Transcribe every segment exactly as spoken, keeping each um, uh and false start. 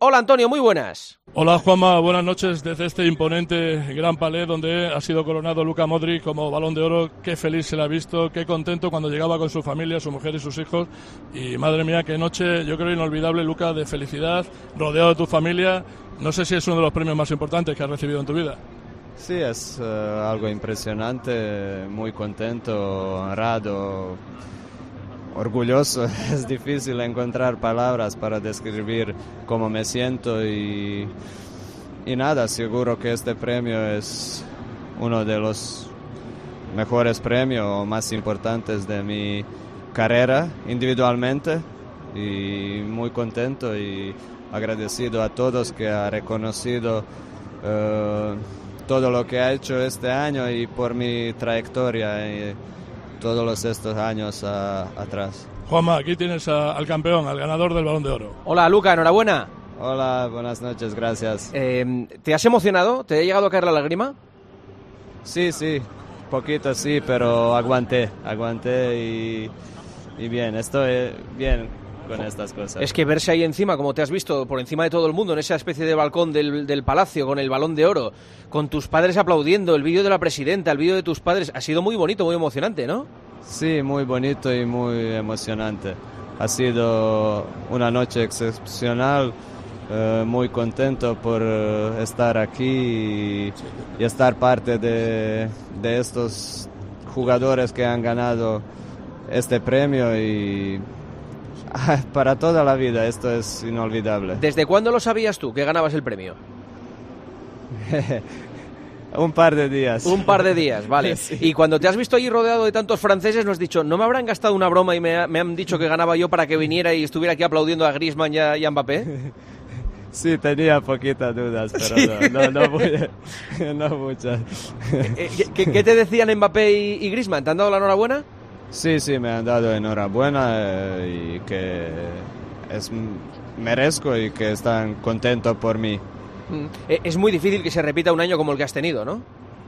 Hola Antonio, muy buenas. Hola Juanma, buenas noches desde este imponente Gran Palais donde ha sido coronado Luka Modric como Balón de Oro. Qué feliz se le ha visto, qué contento cuando llegaba con su familia, su mujer y sus hijos. Y madre mía, qué noche, yo creo inolvidable, Luka, de felicidad, rodeado de tu familia. No sé si es uno de los premios más importantes que has recibido en tu vida. Sí, es uh, algo impresionante, muy contento, honrado, orgulloso. Es difícil encontrar palabras para describir cómo me siento y, y nada, seguro que este premio es uno de los mejores premios o más importantes de mi carrera individualmente y muy contento y agradecido a todos que ha reconocido uh, todo lo que ha hecho este año y por mi trayectoria y todos los estos años a, atrás. Juanma, aquí tienes a, al campeón, al ganador del Balón de Oro. Hola Luka, enhorabuena. Hola, buenas noches, gracias. Eh, ¿Te has emocionado? ¿Te ha llegado a caer la lágrima? Sí, sí, poquito sí, pero aguanté, aguanté y, y bien, estoy bien con estas cosas. Es que verse ahí encima, como te has visto, por encima de todo el mundo, en esa especie de balcón del, del palacio, con el Balón de Oro, con tus padres aplaudiendo, el vídeo de la presidenta, el vídeo de tus padres, ha sido muy bonito, muy emocionante, ¿no? Sí, muy bonito y muy emocionante. Ha sido una noche excepcional, eh, muy contento por eh, estar aquí y, y estar parte de, de estos jugadores que han ganado este premio y para toda la vida, esto es inolvidable. ¿Desde cuándo lo sabías tú que ganabas el premio? Un par de días. Un par de días, vale. Sí. Y cuando te has visto ahí rodeado de tantos franceses, nos has dicho, ¿no me habrán gastado una broma y me, ha, me han dicho que ganaba yo para que viniera y estuviera aquí aplaudiendo a Griezmann y a, y a Mbappé? Sí, tenía poquitas dudas, pero ¿Sí? no, no, no, muy, no muchas. ¿Qué, qué te decían Mbappé y, y Griezmann? ¿Te han dado la enhorabuena? Sí, sí, me han dado enhorabuena eh, y que es, merezco y que están contentos por mí. Es muy difícil que se repita un año como el que has tenido, ¿no?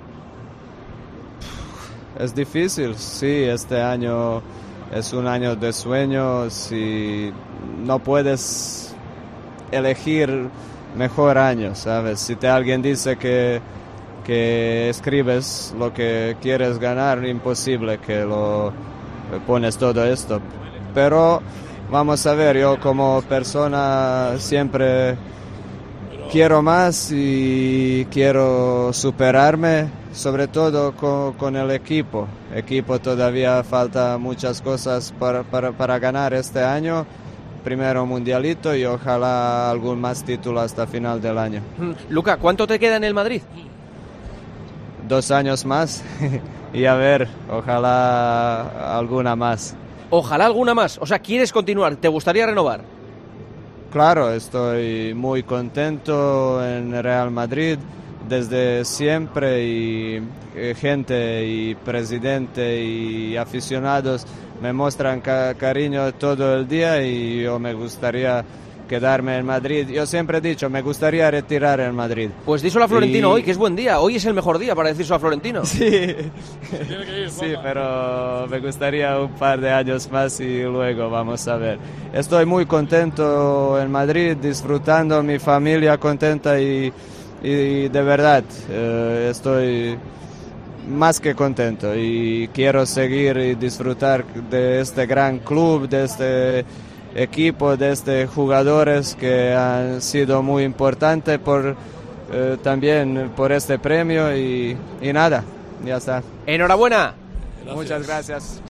Es difícil, sí, este año es un año de sueños y no puedes elegir mejor año, ¿sabes? Si te alguien dice que, que escribes lo que quieres ganar, imposible que lo pones todo esto. Pero vamos a ver, yo como persona siempre quiero más y quiero superarme, sobre todo con, con el equipo. Equipo todavía falta muchas cosas para, para, para ganar este año. Primero mundialito y ojalá algún más título hasta final del año. Luka, ¿cuánto te queda en el Madrid? Dos años más y a ver, ojalá alguna más. Ojalá alguna más. O sea, ¿quieres continuar? ¿Te gustaría renovar? Claro, estoy muy contento en Real Madrid desde siempre y eh, gente y presidente y aficionados me muestran ca- cariño todo el día y yo me gustaría quedarme en Madrid. Yo siempre he dicho, me gustaría retirar en Madrid. Pues díselo a Florentino y... hoy, que es buen día. Hoy es el mejor día para decirlo a Florentino. Sí, sí, pero me gustaría un par de años más y luego vamos a ver. Estoy muy contento en Madrid, disfrutando, mi familia contenta y, y de verdad eh, estoy más que contento y quiero seguir y disfrutar de este gran club, de este equipo, de estos jugadores que han sido muy importantes por, eh, también por este premio y, y nada, ya está. Enhorabuena. Gracias. Muchas gracias.